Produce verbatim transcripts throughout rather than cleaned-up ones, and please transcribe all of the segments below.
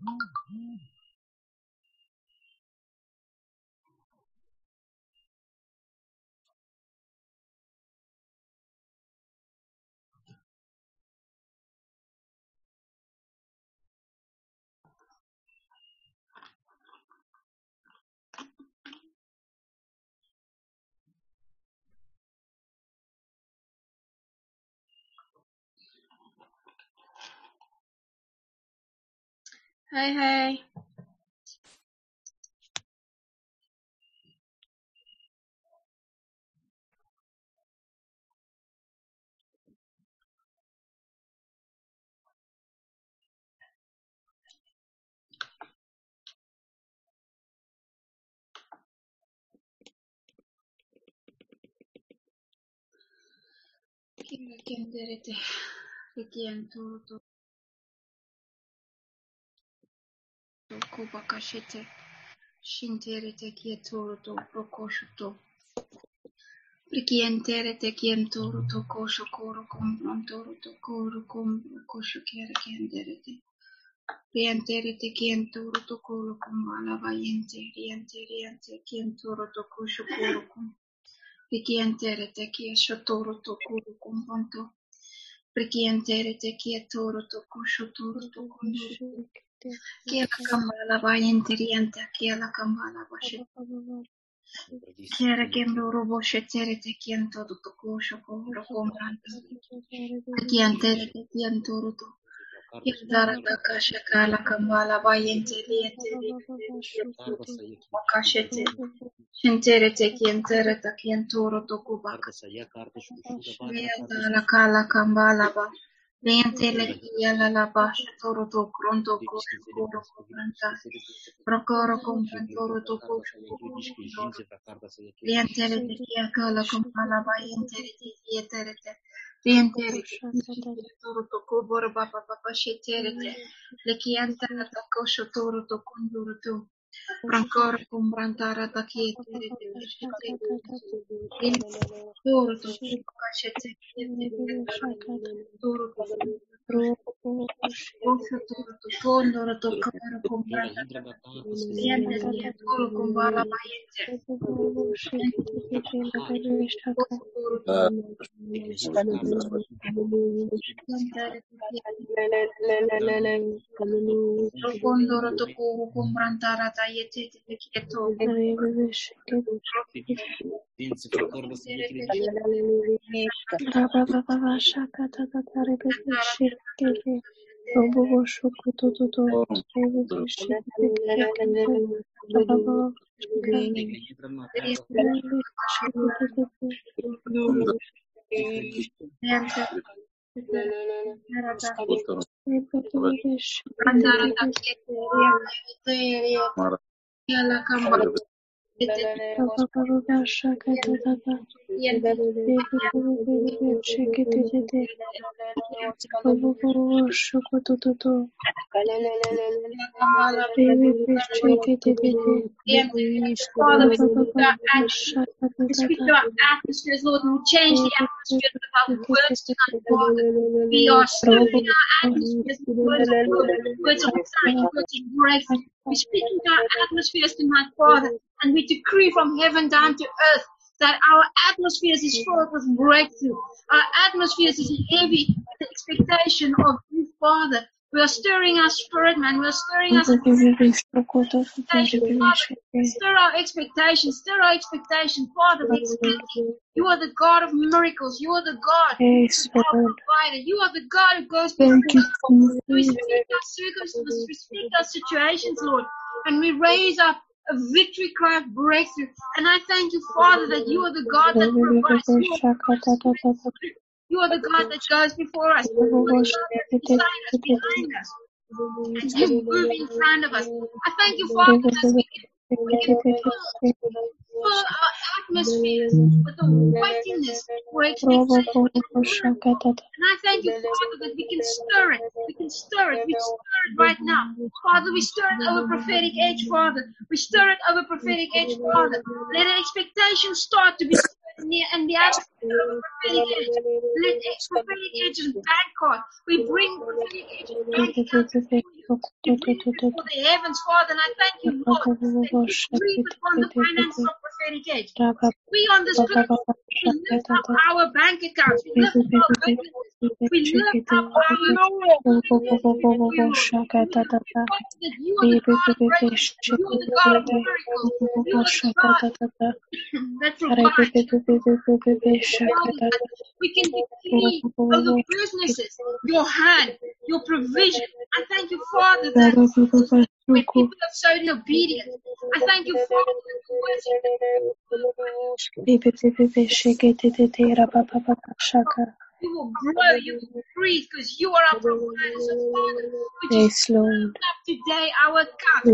Hey, hey. Kila kenderete rikian toro to kubakashete shinterete kietoro to prokoshoto rikienterete kientoro to kosho koro kombrantoro to koro kombro kosho kere kenderete rienterete kientoro to koro kombala vayente riente riente kientoro to kosho koro kom rikienterete kiesho toro to koro kombranto rikienterete kietoro to kosho toro to kondoro Kiela kambala bayinteriente kiela kambala bashe kiera kendo robo shetere te kiento to to kosho ko rokombranta kientere te kiento to kiendara ta kasha kala kambala bayinteriente wakashete shentere te kientere ta kiento to kubaka kiendara kala kambala ba Lientele kiela la bashe toro to kronto kosho ko rokombranta Prokoro comprantoro to kosho kondoro. Lientere te kia kala kompala ba yentere te kietere te. Lientere te kia toro to koboro baba baba shetere te. Le kiantara ta kosho toro to kondoro to. Prokoro comprantara ta kietere te shetere te. Toro to kashete kietere te. Toro to kosho toro to kondoro to karo comprantara. Lientere toro kumbala ba yentere. Rokondoro tokuru kumbrantara tayete teketo. Father, we speak to our atmosphere. We speak to our atmospheres, Lord, and we change the atmospheres with our words tonight, Father. We are stirring our atmospheres with words of hope, words of courage, words of breakthrough. We speak into our atmospheres tonight, Father, and we decree from heaven down to earth that our atmospheres is filled with breakthrough. Our atmospheres is heavy with the expectation of you, Father. We are stirring our spirit, man. We are stirring us. Stir our expectations, stir our expectation, Father. We expect you. You are the God of miracles. You are the God who is our provider. You are the God who goes before us. We speak our circumstances, we speak our situations, Lord, and we raise up a victory cry of breakthrough. And I thank you, Father, that you are the God that provides. You are the God, you are the God that goes before us. You are the God that's beside us, behind us. And you move in front of us. I thank you, Father, that we can, we can fill, fill our atmospheres with the weightiness or expectation. And I thank you, Father, that we can stir it. We can stir it. We stir it right now. Father, we stir it over prophetic age, Father. We stir it over prophetic age, Father. Let an expectation start to be stirred and the atmosphere of prophetic edge. Let prophetic edges bank card. We bring prophetic edges bank accounts before you. We bring it before the heavens, Father, and I thank you, Lord, that you breathe upon the finances of prophetic edge. We on this platform, we lift up our bank accounts, we lift up our businesses, we lift up our that you are the God of breakthroughs, you are the God of miracles, you are the God that provides. We can decree over businesses, your hand, your provision. I thank you, Father, that when people have shown obedience, I thank you, Father, that the words you will grow, you will breathe, because you are our provider. So, Father, we just open up today our cup.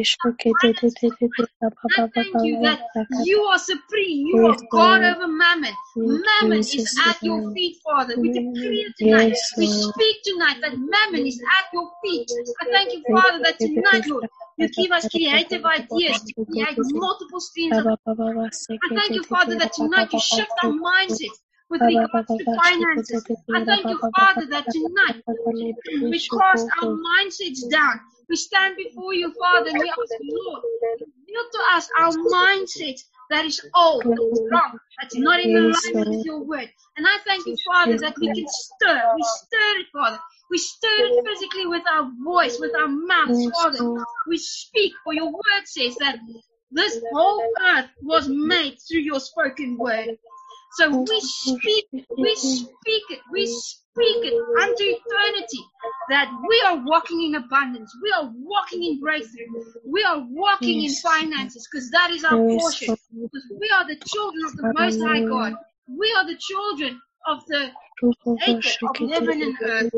I thank you that you are supreme. You are God over mammon. Mammon is at your feet, Father. We decree it tonight. We speak tonight that mammon is at your feet. I thank you, Father, that tonight, Lord, you give us creative ideas to create multiple streams of income. I thank you, Father, that tonight you shift our mindset with regards to finances. I thank you, Father, that tonight we cast our mindsets down. We stand before you, Father, and we ask, Lord, reveal to us our mindset that is old, that is wrong, that's not in alignment with your word. And I thank you, Father, that we can stir. We stir it, Father. We stir it physically with our voice, with our mouths, Father. We speak, for your word says that this whole earth was made through your spoken word. So we speak, we speak it, we speak it unto eternity, that we are walking in abundance, we are walking in breakthrough, we are walking in finances, because that is our portion. Because we are the children of the Most High God. We are the children of the Creator of heaven and earth.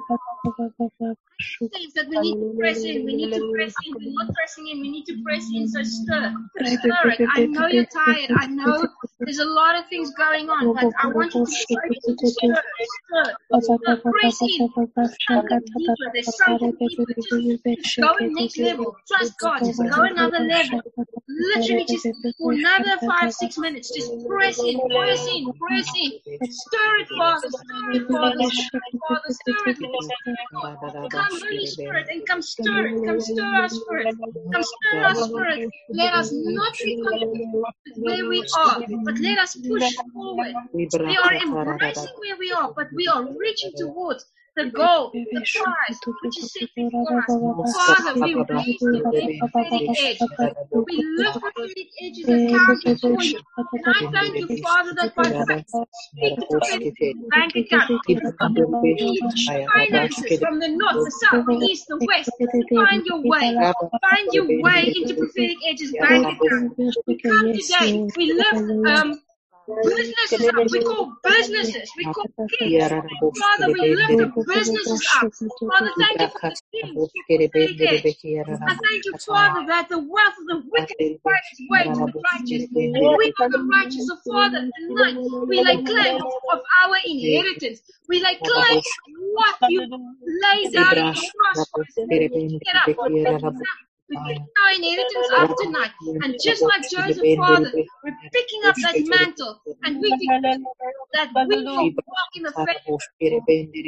Things that we need to press in, we need to press in, we're not pressing in, we need to press in, so stir, stir it. I know you're tired, I know there's a lot of things going on, but I want you to focus to stir, stir, stir, press in, there's something deeper, there's something deeper, just, just go in next level, trust God, just go another level, literally just for another five, six minutes, just press in, press in, press in, stir it, Father, stir it, Father, stir it, Father, stir it, Lord. Come, Holy Spirit, and come stir it, come stir our spirit, come stir our spirit. Let us not be content with where we are, but let us push forward. We are embracing where we are, but we are reaching towards the goal, the prize, which is set before us. Father, we raise the prophetic edge. We lift prophetic edges account before you. And I thank you, Father, that by faith, speak to prophetic bank account. Finances from the north, the south, the east, the west. Find your way. Find your way into prophetic edges bank account. We come today. We lift um businesses up. We call businesses. We call kids. Father, we lift the businesses up. Father, thank you for the things. I thank you, Father, that the wealth of the wicked finds its way to the righteous. We are the righteous, so Father, tonight we lay claim of our inheritance. We lay claim of what you lay down in the cross for us. Get up. We pick our inheritance up tonight. And just like Joseph, Father, we're picking up that mantle and we declare that we will walk in the faith.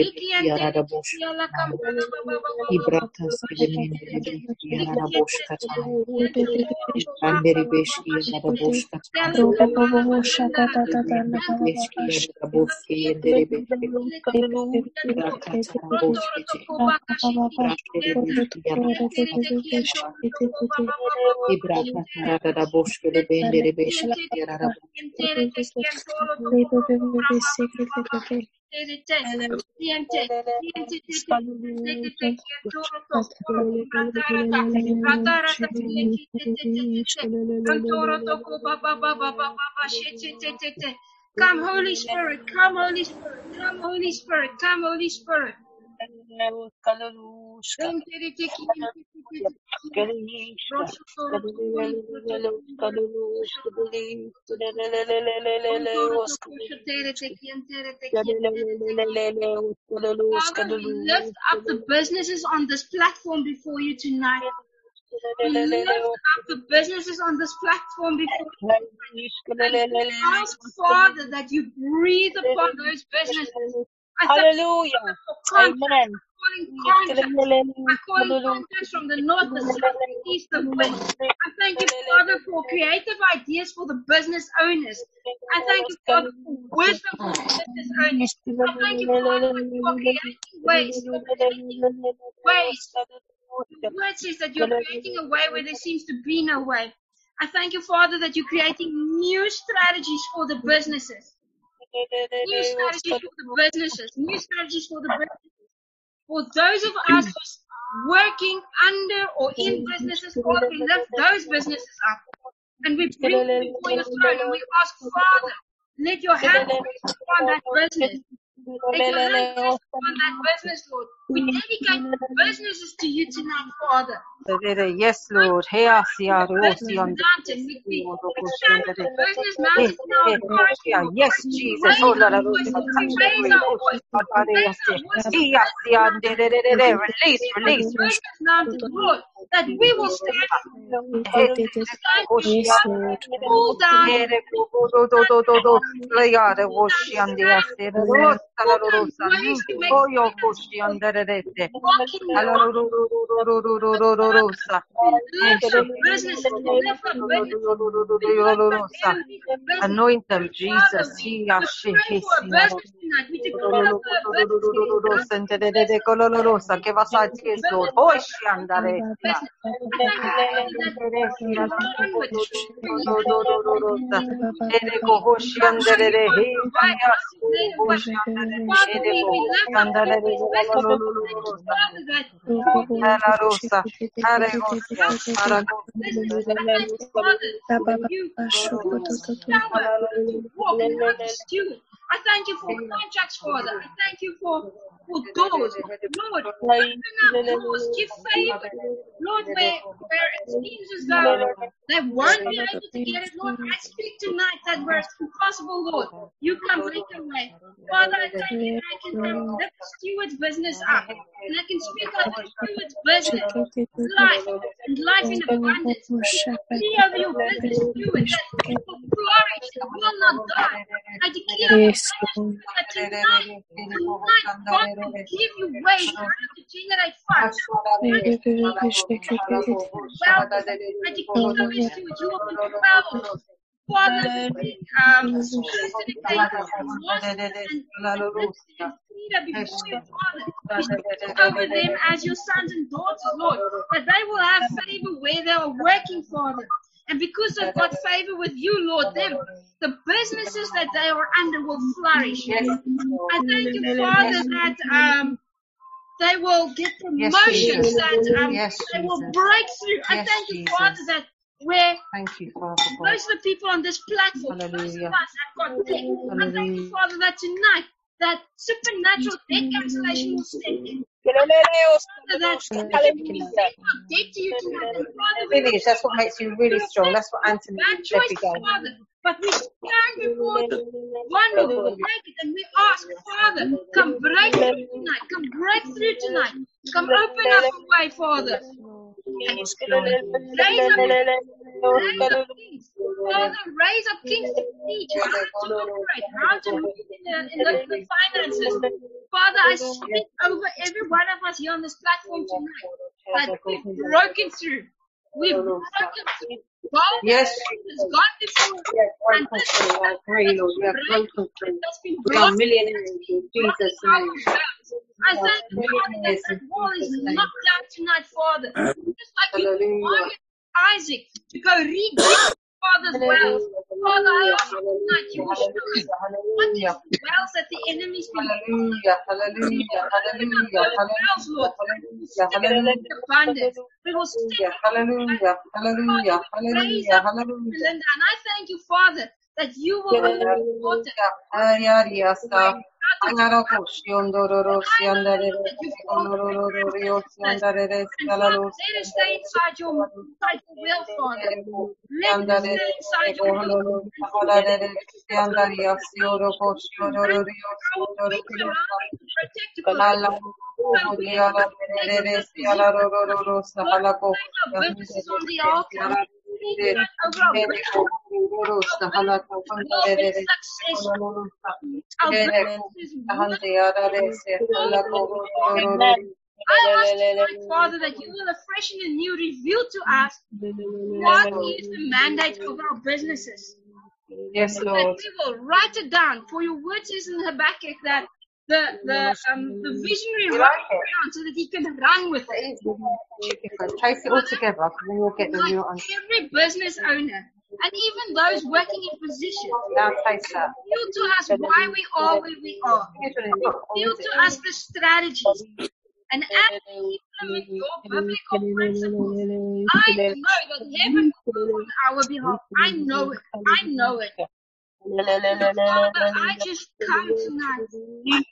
Come, Holy Spirit, come, Holy Spirit, come, Holy Spirit, come, Holy Spirit. Father, we lift up the businesses on this platform before you tonight. We lift up the businesses on this platform before you. And we ask, Father, that you breathe upon those businesses. I thank you, Father, for contracts. I'm calling contracts. I'm calling contracts from the north, the south, the east, the west. I thank you, Father, for creative ideas for the business owners. I thank you, Father, for wisdom for the business owners. I thank you, Father, for creating ways, for creating ways. The word says that you're creating a way where there seems to be no way. I thank you, Father, that you're creating new strategies for the businesses. New strategies for the businesses. New strategies for the businesses. For those of us working under or in businesses, Father, we lift those businesses up. And we bring them before your throne and we ask, Father, let your hand rest upon that business. Let your hand rest upon that business, Lord. We dedicate businesses to you tonight, Father. Yes, Lord. Yes, Yes, Jesus. Oh, Lord, release, release, release. Lord, that we will stand up. Yes, Lord. Pull down. Anoint them, Jesus. Give us ideas, Lord. I thank you for contracts, Father. I thank you for, for doors. Lord, open up doors. Give favor. Lord, where, where it seems as though they won't be able to get it, Lord, I speak tonight that where it's impossible, Lord, you come make a way. Father, I thank you that I can lift the steward's business up. And I can speak of the steward's business, life, and life in abundance. Three of your business stewards that will flourish, that will not die. I declare yes, that tonight, tonight, God will give you ways how to generate funds. I declare over stewards, you will be powerful. Father, um, before your Father, we speak over them as your sons and daughters, Lord, that they will have favor where they are working, Father. And because they've got favor with you, Lord, them, the businesses that they are under will flourish. I thank you, Father, that um, they will get promotions, that um, they will break through. I thank you, Father, that where thank you, Father, most of the people on this platform, most of us have got debt. I thank you, Father, that tonight that supernatural debt cancellation will step in. Father, that debt to you tonight. And Father, we finish. That's what makes you really strong. That's what Anthony did every day. Father, but we stand before the wonderful naked and we ask, Father, come break through tonight. Come break through tonight. Come open up a way, Father. Raise up, raise up kings. Father, raise up kings to teach how to operate, how to move in the, in the, the finances. Father, I speak over every one of us here on this platform tonight that we've broken through. We've broken through. God yes, has gone before and this is I agree, Lord. We have broken through. We are millionaires in Jesus' name. I thank you, Father, that that wall is knocked down tonight, Father. Just like you wanted Isaac to go read Father's wells. Father, I ask you tonight you will show us what these wells that the enemy's been Hallelujah, hallelujah, hallelujah, wells, Lord. Hallelujah, abundance. We will step hallelujah, hallelujah, hallelujah, hallelujah. And I thank you, Father, that you will support it. And Father, let us stay inside your, inside your will, Father. Let us stay inside your will. Protect So we are our businesses on the altar. Over our business, successful. Our businesses I ask tonight, Father, that you will afresh and anew reveal to us what is the mandate of our businesses. Yes, Lord. That we will write it down. For your word says in Habakkuk that the the um the visionary writes it down so that he can run with it. Taste it all together, because then you'll get the real answer. Every business owner, and even those working in positions, Now taste that. reveal to us why we are where we are. Reveal to us the strategies. And as we implement your biblical principles, I know that heaven will work on our behalf. I know it. I know it. Father, I just come tonight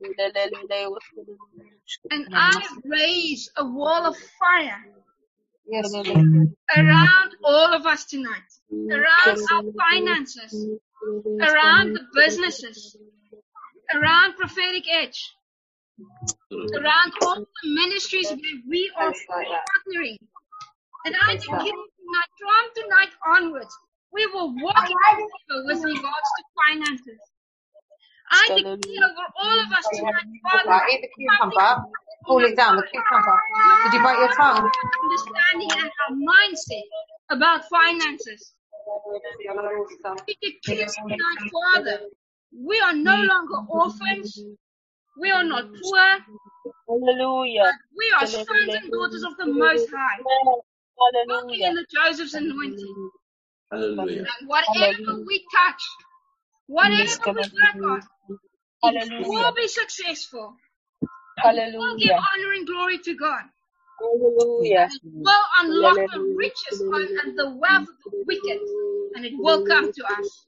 and I raise a wall of fire Yes, around all of us tonight, around our finances, around the businesses, around Prophetic Edge, around all the ministries where we are partnering. And I declare tonight, from tonight onwards, we will walk in favor with regards to finances. I declare over all of us tonight, Father, eat the cucumber, pull it down, the cucumber. Did you bite your tongue? Understanding and our mindset about finances. We declare tonight, Father, we are no longer orphans. We are not poor. Hallelujah. We are sons and daughters of the Most High. Walking in the Joseph's anointing. Hallelujah. And whatever we touch, whatever we work on, it will be successful. It will give Hallelujah. honor and glory to God. Hallelujah. It will unlock the riches and the wealth of the wicked, and it will come to us.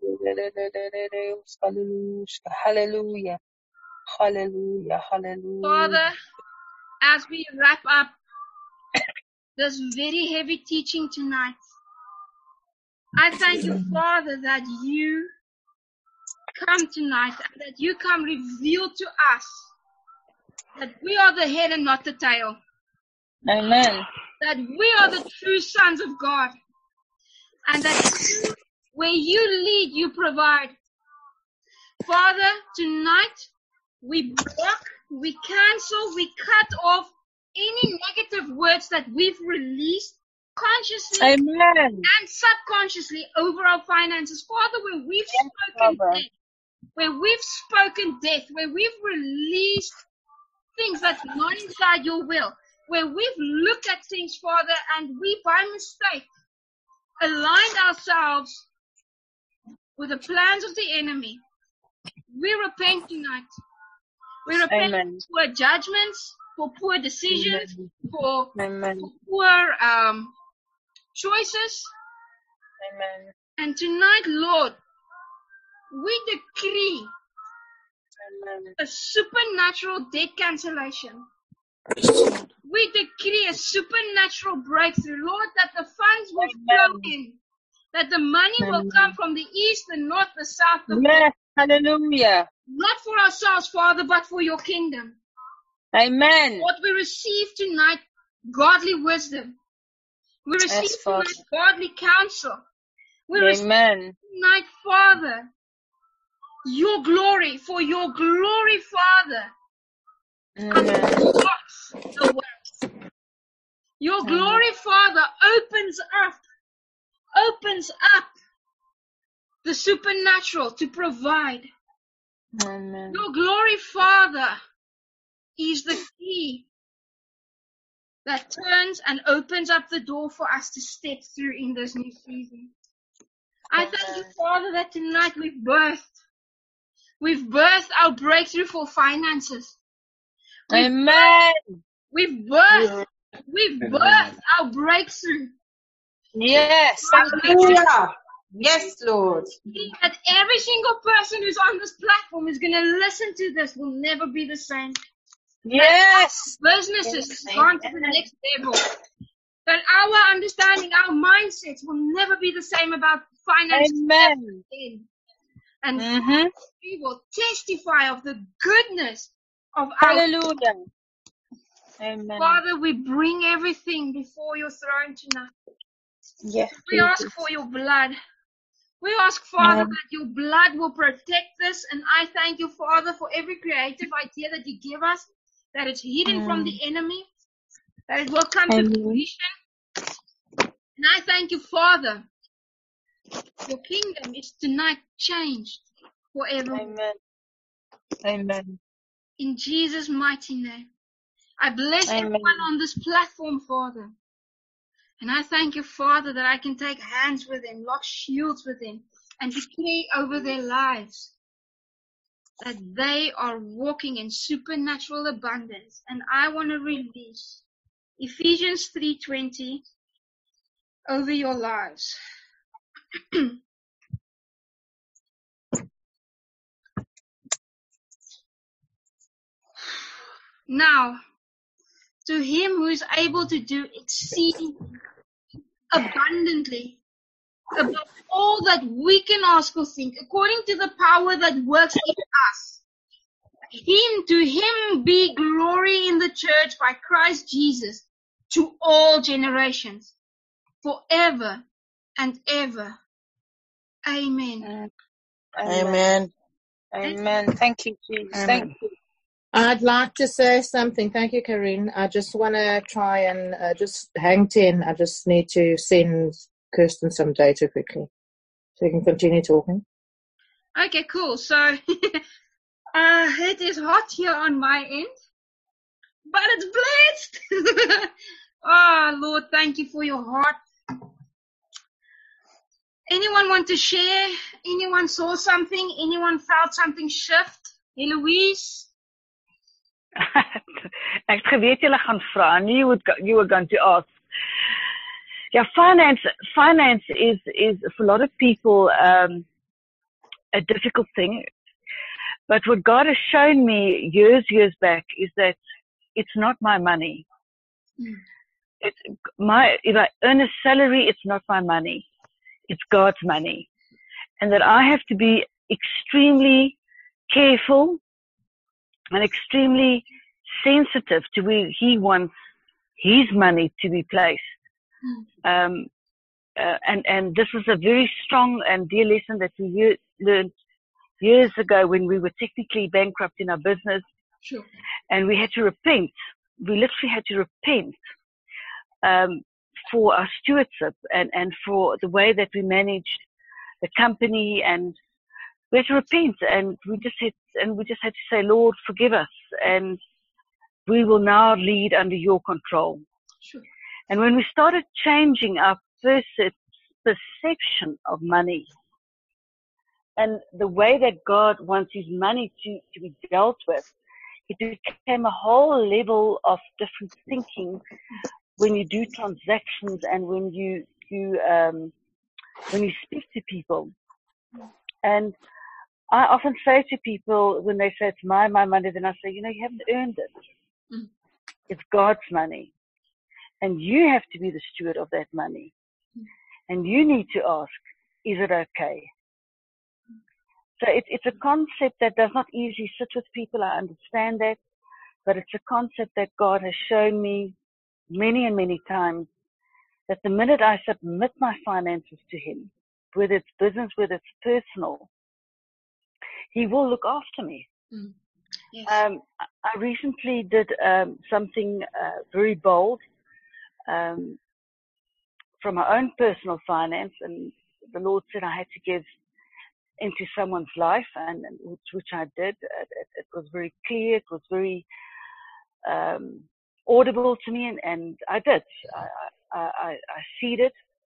Hallelujah. Hallelujah. Hallelujah. Father, as we wrap up this very heavy teaching tonight, I thank you, Father, that you come tonight and that you come reveal to us that we are the head and not the tail. Amen. That we are the true sons of God. And that you, where you lead, you provide. Father, tonight we block, we cancel, we cut off any negative words that we've released consciously Amen. and subconsciously over our finances. Father, where we've spoken Father. death, where we've spoken death, where we've released things that's not inside your will, where we've looked at things, Father, and we by mistake aligned ourselves with the plans of the enemy. We repent tonight. We repent Amen. for poor judgments, for poor decisions, Amen. for, Amen. for poor um, choices. Amen. And tonight, Lord, we decree Amen. a supernatural debt cancellation. We decree a supernatural breakthrough, Lord, that the funds will flow in, that the money will Amen. come from the east, the north, the south, the Yes. west. Hallelujah. Not for ourselves, Father, but for your kingdom. Amen. What we receive tonight, godly wisdom. We receive Yes, Father. tonight godly counsel. We receive Amen. tonight, Father, your glory, for your glory, Father, Amen. unlocks the works. Your glory, Father, opens up, opens up the supernatural to provide. Amen. Your glory, Father, is the key that turns and opens up the door for us to step through in this new season. I thank you, Father, that tonight we've birthed. We've birthed our breakthrough for finances. We've Amen. birthed, we've birthed, we've birthed our breakthrough. Yes. Hallelujah. Yes, Lord. That every single person who's on this platform is going to listen to this will never be the same. Yes. Businesses has gone to the next level. That our understanding, our mindsets will never be the same about finance. Amen. And Mm-hmm. we will testify of the goodness of our Hallelujah. Amen. Father, we bring everything before your throne tonight. Yes, We ask Jesus. for your blood. We ask, Father, Amen. that your blood will protect this. And I thank you, Father, for every creative idea that you give us, that it's hidden from the enemy, that it will come to Amen. fruition. And I thank you, Father, your kingdom is tonight changed forever. Amen. Amen. In Jesus' mighty name. I bless Amen. everyone on this platform, Father. And I thank you, Father, that I can take hands with them, lock shields with them, and declare over their lives that they are walking in supernatural abundance. And I want to release Ephesians three twenty over your lives. Now, to him who is able to do exceedingly abundantly above all that we can ask or think, according to the power that works in us. Him, to him be glory in the church by Christ Jesus to all generations, forever and ever. Amen. Amen. Amen. Amen. Thank you, Jesus. Amen. Thank you. I'd like to say something. Thank you, Karine. I just want to try and uh, just hang ten. I just need to send Kirsten some data quickly so you can continue talking. Okay, cool. So, uh, it is hot here on my end, but it's blessed. Oh, Lord, thank you for your heart. Anyone want to share? Anyone saw something? Anyone felt something shift? Eloise? Ek het geweet julle gaan vra. I knew you would go, you were going to ask. Yeah, finance finance is is for a lot of people um, a difficult thing. But what God has shown me years years back is that it's not my money. Mm. It's my if I earn a salary, it's not my money. It's God's money, and that I have to be extremely careful and extremely sensitive to where He wants His money to be placed. Mm. Um, uh, and, and this was a very strong and dear lesson that we year, learned years ago when we were technically bankrupt in our business. Sure. And we had to repent. We literally had to repent um, for our stewardship and, and for the way that we managed the company, and we had to repent, and we just had and we just had to say, Lord, forgive us, and we will now lead under your control. Sure. And when we started changing our perception of money and the way that God wants his money to, to be dealt with, it became a whole level of different thinking when you do transactions and when you, you um, when you speak to people. And I often say to people when they say it's my, my money, then I say, you know, you haven't earned it. Mm. It's God's money. And you have to be the steward of that money. Mm. And you need to ask, is it okay? Mm. So it, it's a concept that does not easily sit with people. I understand that. But it's a concept that God has shown me many and many times, that the minute I submit my finances to him, whether it's business, whether it's personal, he will look after me. Mm. Yes. Um, I recently did um, something uh, very bold um, from my own personal finance, and the Lord said I had to give into someone's life, and, and which, which I did. It, it, it was very clear. It was very um, audible to me, and, and I did. I, I, I, I seeded.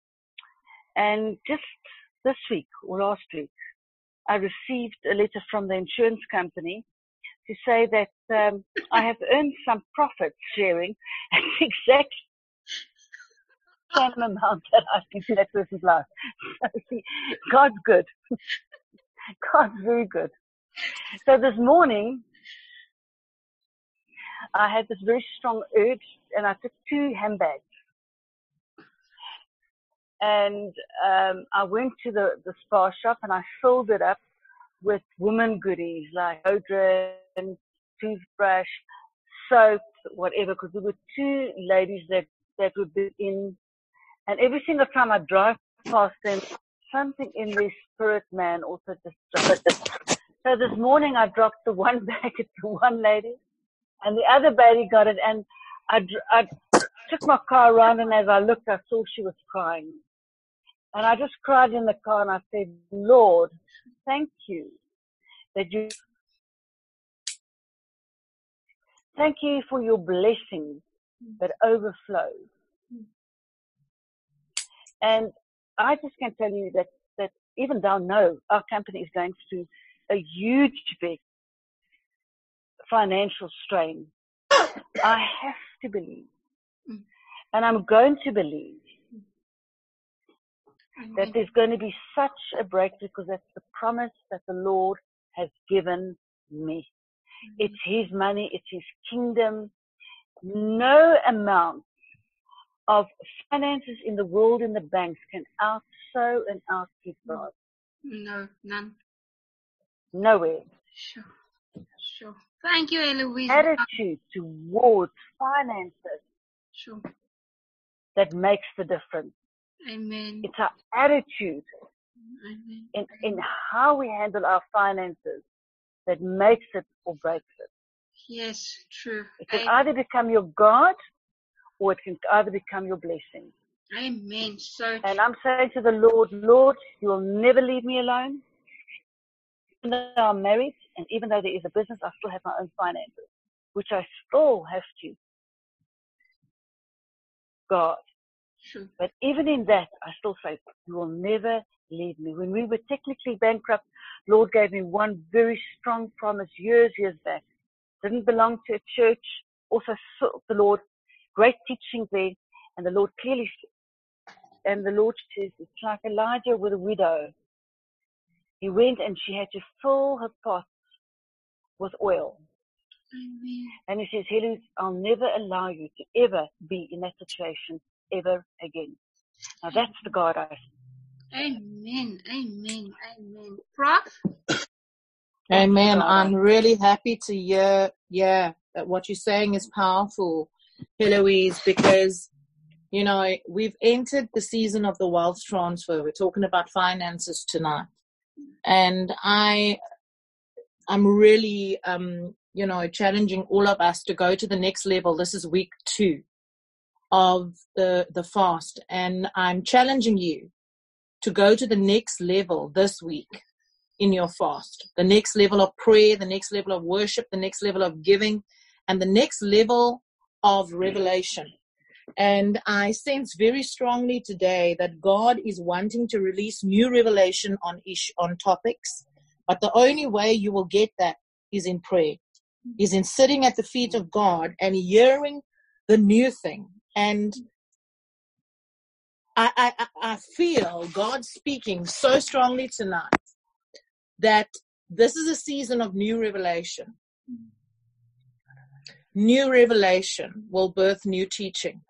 And just this week or last week, I received a letter from the insurance company to say that um, I have earned some profit sharing at the exact same amount that I've given that person's life. So see, God's good. God's very good. So this morning, I had this very strong urge, and I took two handbags. And um, I went to the, the spa shop, and I filled it up with women goodies like deodorant, toothbrush, soap, whatever, because there were two ladies that, that would be in, and every single time I drive past them, something in their spirit, man, also just dropped. So this morning I dropped the one bag at the one lady, and the other lady got it, and I, I took my car around, and as I looked, I saw she was crying. And I just cried in the car, and I said, Lord, thank you that you, thank you for your blessings that overflow. And I just can tell you that, that even though no, our company is going through a huge, big financial strain, I have to believe, and I'm going to believe, that there's going to be such a breakthrough, because that's the promise that the Lord has given me. It's His money. It's His kingdom. No amount of finances in the world in the banks can outsow and outgive God. No, none. Nowhere. Sure. Sure. Thank you, Eloise. Attitude towards finances. Sure. That makes the difference. Amen. It's our attitude Amen. in, in how we handle our finances that makes it or breaks it. Yes, true. It can Amen. either become your God, or it can either become your blessing. Amen. So and I'm saying to the Lord, Lord, you will never leave me alone. Even though I'm married, and even though there is a business, I still have my own finances, which I still have to God. Sure. But even in that, I still say, you will never leave me. When we were technically bankrupt, Lord gave me one very strong promise years, years back. Didn't belong to a church. Also sought the Lord. Great teaching there. And the Lord clearly, and the Lord says, it's like Elijah with a widow. He went and she had to fill her pots with oil. Amen. And he says, Helen, I'll never allow you to ever be in that situation ever again. Now that's the God I see. Amen. Amen. Amen. Prof? Amen. I'm really happy to hear, yeah, that what you're saying is powerful, Eloise, because, you know, we've entered the season of the wealth transfer. We're talking about finances tonight. And I, I'm really, um, you know, challenging all of us to go to the next level. This is week two of the, the fast. And I'm challenging you to go to the next level this week in your fast. The next level of prayer, the next level of worship, the next level of giving, and the next level of revelation. And I sense very strongly today that God is wanting to release new revelation on ish, on topics. But the only way you will get that is in prayer, is in sitting at the feet of God and hearing the new thing. And I, I, I feel God speaking so strongly tonight that this is a season of new revelation. New revelation will birth new teaching.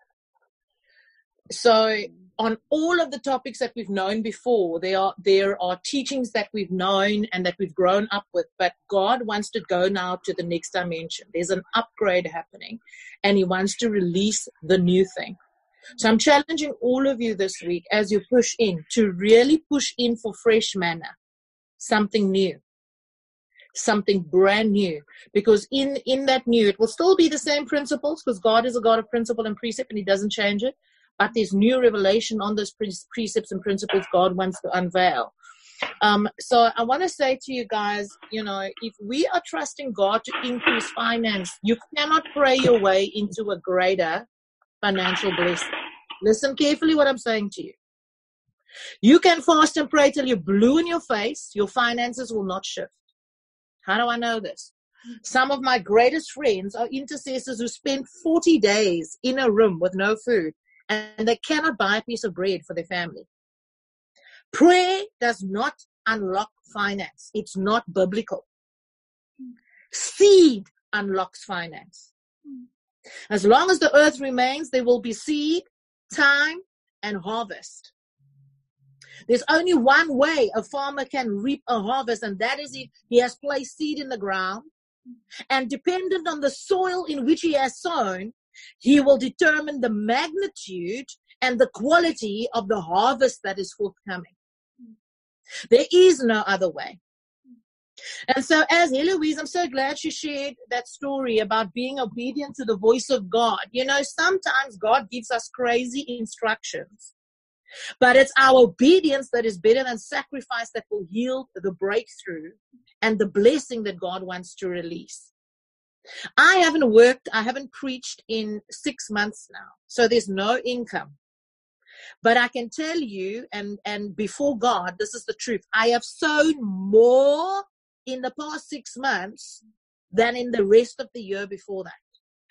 So on all of the topics that we've known before, there are there are teachings that we've known and that we've grown up with, but God wants to go now to the next dimension. There's an upgrade happening, and He wants to release the new thing. So I'm challenging all of you this week as you push in to really push in for fresh manna, something new, something brand new, because in, in that new, it will still be the same principles, because God is a God of principle and precept and He doesn't change it. But there's new revelation on those precepts and principles God wants to unveil. Um, so I want to say to you guys, you know, if we are trusting God to increase finance, you cannot pray your way into a greater financial blessing. Listen carefully what I'm saying to you. You can fast and pray till you're blue in your face. Your finances will not shift. How do I know this? Some of my greatest friends are intercessors who spend forty days in a room with no food, and they cannot buy a piece of bread for their family. Prayer does not unlock finance. It's not biblical. Seed unlocks finance. As long as the earth remains, there will be seed, time, and harvest. There's only one way a farmer can reap a harvest, and that is if he has placed seed in the ground And dependent on the soil in which he has sown, he will determine the magnitude and the quality of the harvest that is forthcoming. There is no other way. And so as Eloise, I'm so glad she shared that story about being obedient to the voice of God. You know, sometimes God gives us crazy instructions, but it's our obedience that is better than sacrifice that will yield the breakthrough and the blessing that God wants to release. I haven't worked, I haven't preached in six months now, so there's no income. But I can tell you, and, and before God, this is the truth, I have sown more in the past six months than in the rest of the year before that.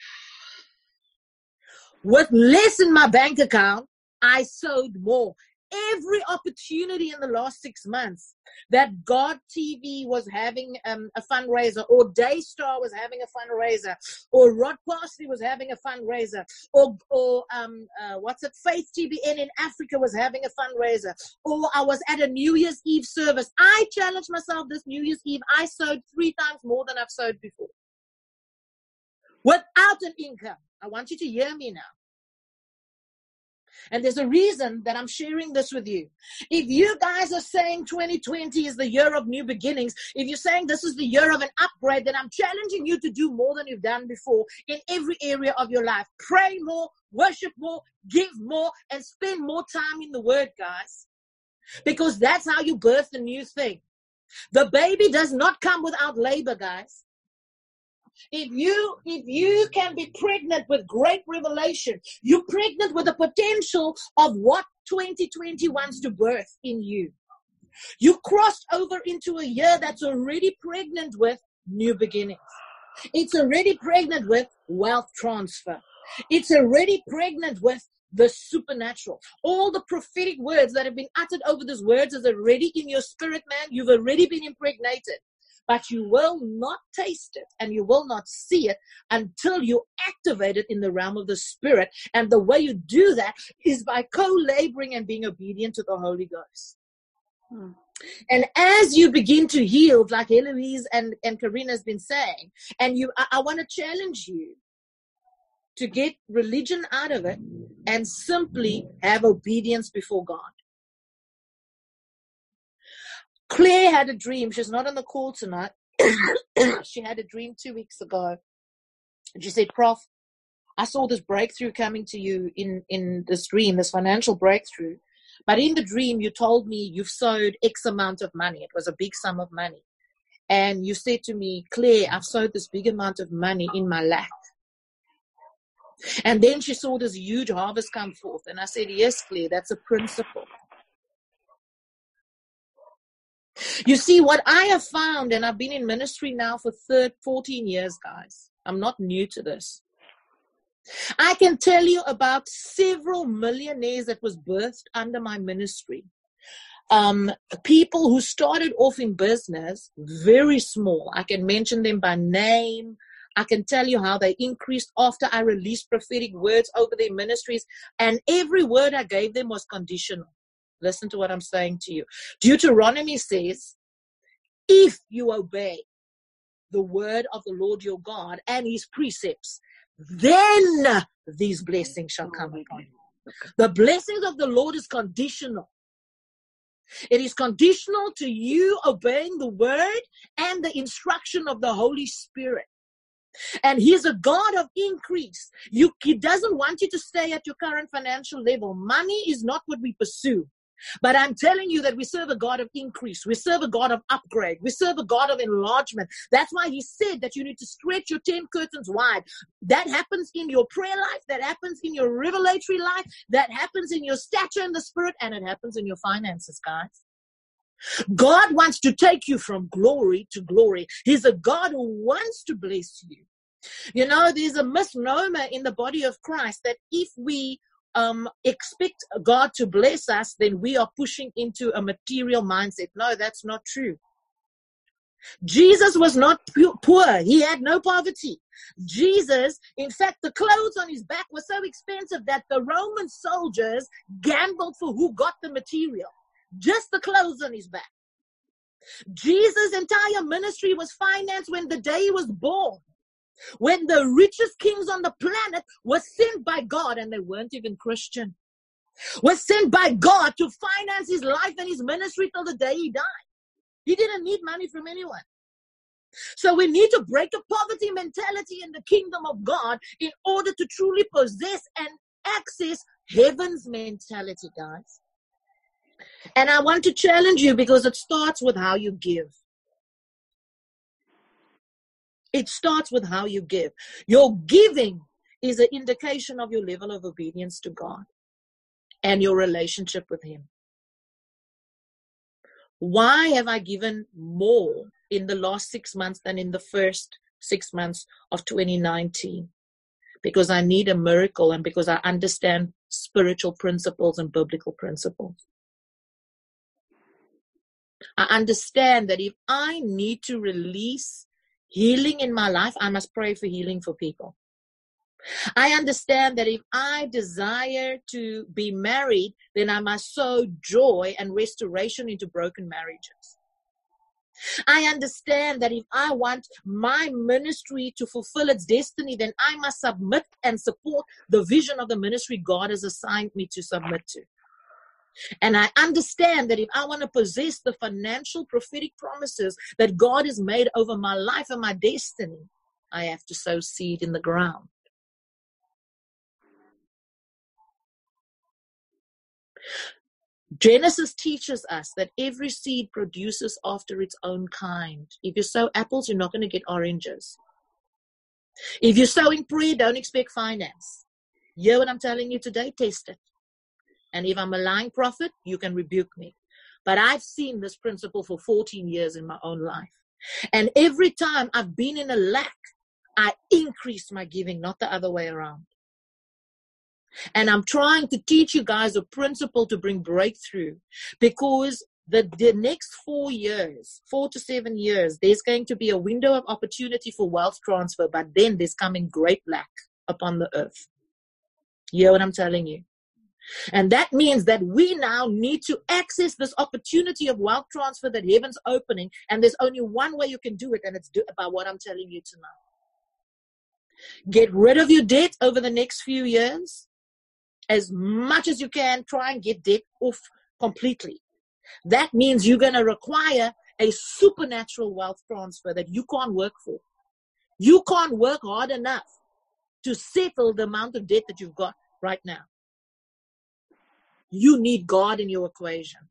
With less in my bank account, I sowed more. Every opportunity in the last six months that God T V was having um, a fundraiser, or Daystar was having a fundraiser, or Rod Parsley was having a fundraiser, or or um uh, what's it, Faith T B N in Africa was having a fundraiser, or I was at a New Year's Eve service. I challenged myself this New Year's Eve. I sowed three times more than I've sowed before, without an income. I want you to hear me now. And there's a reason that I'm sharing this with you. If you guys are saying twenty twenty is the year of new beginnings, if you're saying this is the year of an upgrade, then I'm challenging you to do more than you've done before in every area of your life. Pray more, worship more, give more, and spend more time in the Word, guys. Because that's how you birth a new thing. The baby does not come without labor, guys. If you, if you can be pregnant with great revelation, you're pregnant with the potential of what twenty twenty wants to birth in you. You crossed over into a year that's already pregnant with new beginnings. It's already pregnant with wealth transfer. It's already pregnant with the supernatural. All the prophetic words that have been uttered over these words is already in your spirit, man. You've already been impregnated. But you will not taste it and you will not see it until you activate it in the realm of the Spirit. And the way you do that is by co-laboring and being obedient to the Holy Ghost. Hmm. And as you begin to yield, like Eloise and, and Karina has been saying, and you, I, I want to challenge you to get religion out of it and simply have obedience before God. Claire had a dream. She's not on the call tonight. She had a dream two weeks ago. And she said, Prof, I saw this breakthrough coming to you in, in this dream, this financial breakthrough. But in the dream, you told me you've sowed X amount of money. It was a big sum of money. And you said to me, Claire, I've sowed this big amount of money in my lap. And then she saw this huge harvest come forth. And I said, yes, Claire, that's a principle. You see, what I have found, and I've been in ministry now for thirteen, fourteen years, guys. I'm not new to this. I can tell you about several millionaires that was birthed under my ministry. Um, people who started off in business very small. I can mention them by name. I can tell you how they increased after I released prophetic words over their ministries. And every word I gave them was conditional. Listen to what I'm saying to you. Deuteronomy says, if you obey the word of the Lord your God and his precepts, then these blessings shall come upon you. The blessings of the Lord is conditional. It is conditional to you obeying the word and the instruction of the Holy Spirit. And he's a God of increase. You, he doesn't want you to stay at your current financial level. Money is not what we pursue. But I'm telling you that we serve a God of increase. We serve a God of upgrade. We serve a God of enlargement. That's why he said that you need to stretch your tent curtains wide. That happens in your prayer life. That happens in your revelatory life. That happens in your stature in the Spirit. And it happens in your finances, guys. God wants to take you from glory to glory. He's a God who wants to bless you. You know, there's a misnomer in the body of Christ that if we um, expect God to bless us, then we are pushing into a material mindset. No, that's not true. Jesus was not poor. He had no poverty. Jesus, in fact, the clothes on his back were so expensive that the Roman soldiers gambled for who got the material. Just the clothes on his back. Jesus' entire ministry was financed when the day he was born. When the richest kings on the planet were sent by God, and they weren't even Christian, were sent by God to finance his life and his ministry till the day he died. He didn't need money from anyone. So we need to break a poverty mentality in the kingdom of God in order to truly possess and access heaven's mentality, guys. And I want to challenge you because it starts with how you give. It starts with how you give. Your giving is an indication of your level of obedience to God and your relationship with him. Why have I given more in the last six months than in the first six months of twenty nineteen? Because I need a miracle and because I understand spiritual principles and biblical principles. I understand that if I need to release healing in my life, I must pray for healing for people. I understand that if I desire to be married, then I must sow joy and restoration into broken marriages. I understand that if I want my ministry to fulfill its destiny, then I must submit and support the vision of the ministry God has assigned me to submit to. And I understand that if I want to possess the financial prophetic promises that God has made over my life and my destiny, I have to sow seed in the ground. Genesis teaches us that every seed produces after its own kind. If you sow apples, you're not going to get oranges. If you're sowing prayer, don't expect finance. Hear what I'm telling you today? Test it. And if I'm a lying prophet, you can rebuke me. But I've seen this principle for fourteen years in my own life. And every time I've been in a lack, I increase my giving, not the other way around. And I'm trying to teach you guys a principle to bring breakthrough, because the, the next four years, four to seven years, there's going to be a window of opportunity for wealth transfer, but then there's coming great lack upon the earth. You hear what I'm telling you? And that means that we now need to access this opportunity of wealth transfer that heaven's opening, and there's only one way you can do it, and it's do about what I'm telling you tonight. Get rid of your debt over the next few years. As much as you can, try and get debt off completely. That means you're going to require a supernatural wealth transfer that you can't work for. You can't work hard enough to settle the amount of debt that you've got right now. You need God in your equation.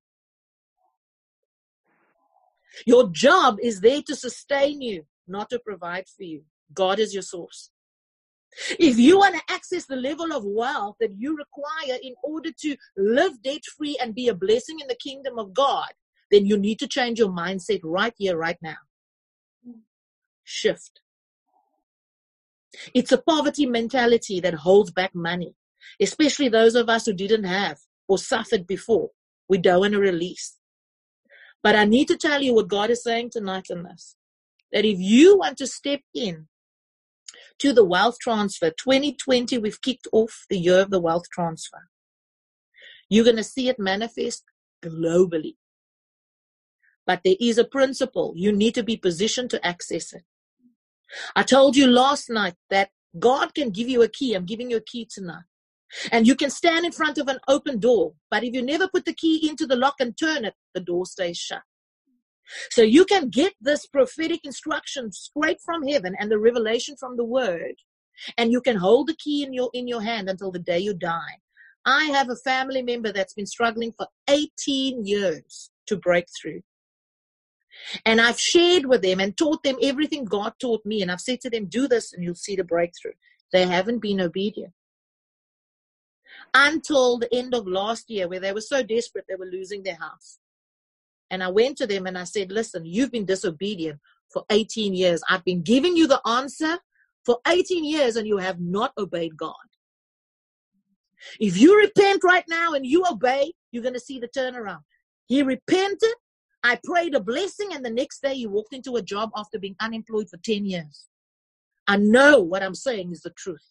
Your job is there to sustain you, not to provide for you. God is your source. If you want to access the level of wealth that you require in order to live debt-free and be a blessing in the kingdom of God, then you need to change your mindset right here, right now. Shift. It's a poverty mentality that holds back money, especially those of us who didn't have or suffered before. We don't want to release. But I need to tell you what God is saying tonight in this, that if you want to step in to the wealth transfer, twenty twenty, we've kicked off the year of the wealth transfer. You're going to see it manifest globally. But there is a principle. You need to be positioned to access it. I told you last night that God can give you a key. I'm giving you a key tonight. And you can stand in front of an open door. But if you never put the key into the lock and turn it, the door stays shut. So you can get this prophetic instruction straight from heaven and the revelation from the word, and you can hold the key in your in your hand until the day you die. I have a family member that's been struggling for eighteen years to break through. And I've shared with them and taught them everything God taught me. And I've said to them, do this and you'll see the breakthrough. They haven't been obedient. Until the end of last year, where they were so desperate they were losing their house. And I went to them and I said, listen, you've been disobedient for eighteen years. I've been giving you the answer for eighteen years and you have not obeyed God. If you repent right now and you obey, you're going to see the turnaround. He repented. I prayed a blessing, and the next day he walked into a job after being unemployed for ten years. I know what I'm saying is the truth.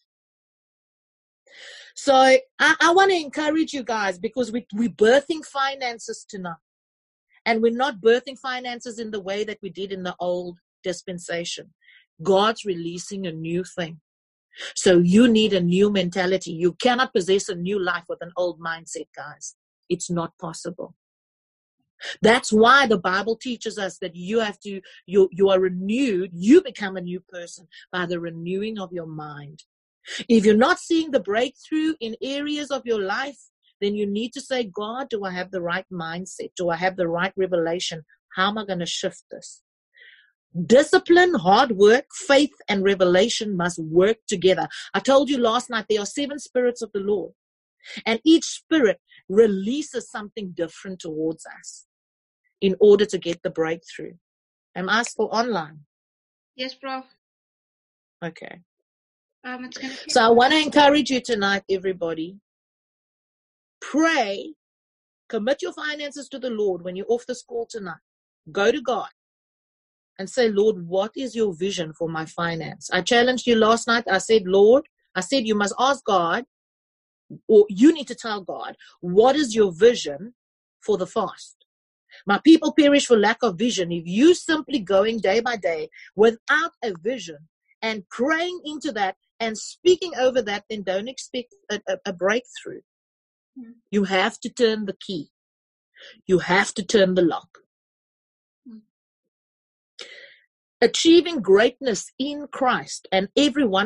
So I, I want to encourage you guys, because we, we're birthing finances tonight. And we're not birthing finances in the way that we did in the old dispensation. God's releasing a new thing. So you need a new mentality. You cannot possess a new life with an old mindset, guys. It's not possible. That's why the Bible teaches us that you have to, you, you are renewed, you become a new person by the renewing of your mind. If you're not seeing the breakthrough in areas of your life, then you need to say, God, do I have the right mindset? Do I have the right revelation? How am I going to shift this? Discipline, hard work, faith, and revelation must work together. I told you last night there are seven spirits of the Lord, and each spirit releases something different towards us in order to get the breakthrough. Am I still online? Yes, Prof. Okay. Um, it's gonna so I want to encourage you tonight, everybody. Pray, commit your finances to the Lord when you're off the call tonight. Go to God and say, Lord, what is your vision for my finance? I challenged you last night. I said, Lord, I said, you must ask God, or you need to tell God, what is your vision for the fast? My people perish for lack of vision. If you simply going day by day without a vision and praying into that and speaking over that, then don't expect a, a, a breakthrough. Mm. You have to turn the key. You have to turn the lock. Mm. Achieving greatness in Christ, and everyone